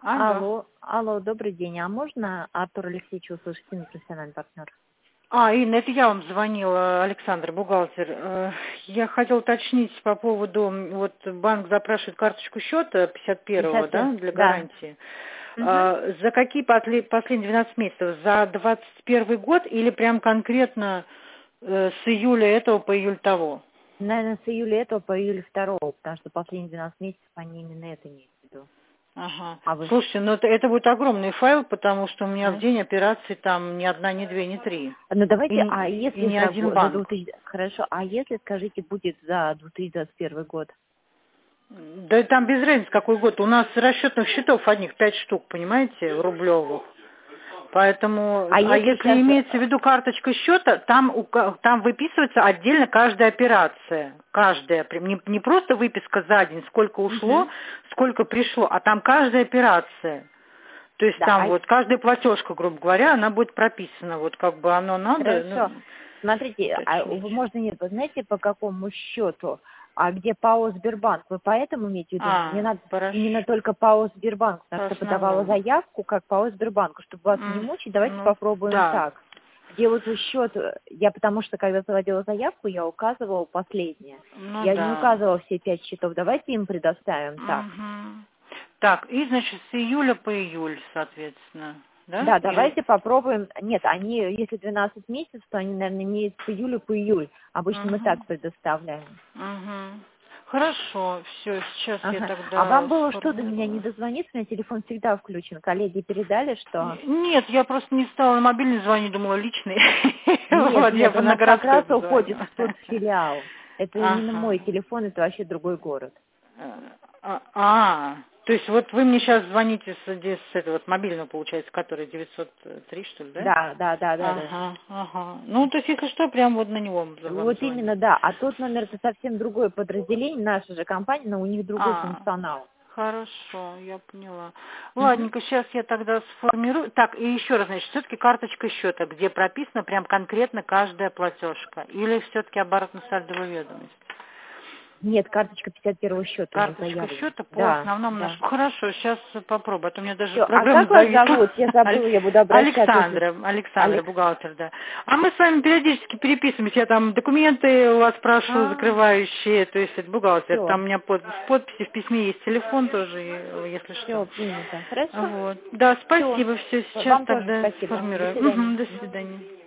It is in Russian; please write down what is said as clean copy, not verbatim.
Алло. Алло, добрый день. А можно Артур Алексеевич услышать, профессиональный партнер? Инна, это я вам звонила, Александр, бухгалтер. Я хотела уточнить по поводу, вот банк запрашивает карточку счета 51-го, да, для гарантии. Угу. За какие последние 12 месяцев? За 21 год или прям конкретно с июля этого по июль того? Наверное, с июля этого по июль 2-го, потому что последние 12 месяцев они именно это имеют в виду. Ага. А вы? Слушайте, ну это будет огромный файл, потому что у меня в Да? день операций там ни одна, ни две, ни три. Ну давайте, И если ни за, один за банк. 2000, хорошо, а если, скажите, будет за 2021 год? Да там без разницы какой год. У нас расчетных счетов одних 5 штук, понимаете, рублевых. Поэтому, если сейчас... имеется в виду карточка счета, там выписывается отдельно каждая операция. Каждая. Не просто выписка за день, сколько ушло, сколько пришло, а там каждая операция. То есть Да, там вот каждая платежка, грубо говоря, она будет прописана. Вот как бы оно надо. хорошо. Смотрите, Уточнить. вы, можно нет, вы знаете, по какому счету? А где ПАО Сбербанк? Вы поэтому имеете в виду? Мне надо Хорошо. именно только ПАО Сбербанк, потому По что подавала основному. заявку как ПАО Сбербанку. Чтобы вас не мучить, давайте Ну, попробуем да. так. Где вот счет, я потому что когда заводила заявку, я указывала последнее. Ну Я не да. указывала все 5 счетов. Давайте им предоставим так. Мгм. Так, и значит с июля по июль, соответственно, да? Да, Или... давайте попробуем. Нет, они, если 12 месяцев, то они, наверное, имеют по июлю, по июль. Обычно мы так Мгм. предоставляем. Мгм. Хорошо, все, сейчас я Ага. А вам тогда было что, до меня не сформирую. дозвониться? У меня телефон всегда включен. Коллеги передали, что... Нет, я просто не стала на мобильный звонить, думала личный. Нет, Вот, я нет, бы у на нас как городской раз уходит позвонила. в тот филиал. Это именно Ага. мой телефон, это вообще другой город. То есть вот вы мне сейчас звоните с этого вот мобильного, получается, который 903, что ли, да? Да. Ага. Ну, то есть, если что, прям вот на него вам Вот звонить. именно, да. А тот номер это совсем другое подразделение, наша же компания, но у них другой функционал. Хорошо, я поняла. Мгм. Ладненько, сейчас я тогда сформирую. Так, и еще раз, значит, все-таки карточка счета, где прописана прям конкретно каждая платежка. Или все-таки оборотно-сальдовая ведомость? Нет, карточка 51-го счета у них Карточка заявлена. счета по Да, основному да. нашему. Хорошо, сейчас попробую, а то у меня даже Все, а программа как вас зависла. зовут? Я забыла, я буду обращаться. Александра, бухгалтер, да. А мы с вами периодически переписываемся. Я там документы у вас спрашиваю, закрывающие, то есть это бухгалтер. Все, Там у меня в подписи в письме есть телефон тоже, если что. все, принято. Хорошо? Вот. Да, Все. спасибо, все, сейчас Вам тоже тогда спасибо. До сформирую. свидания. До свидания.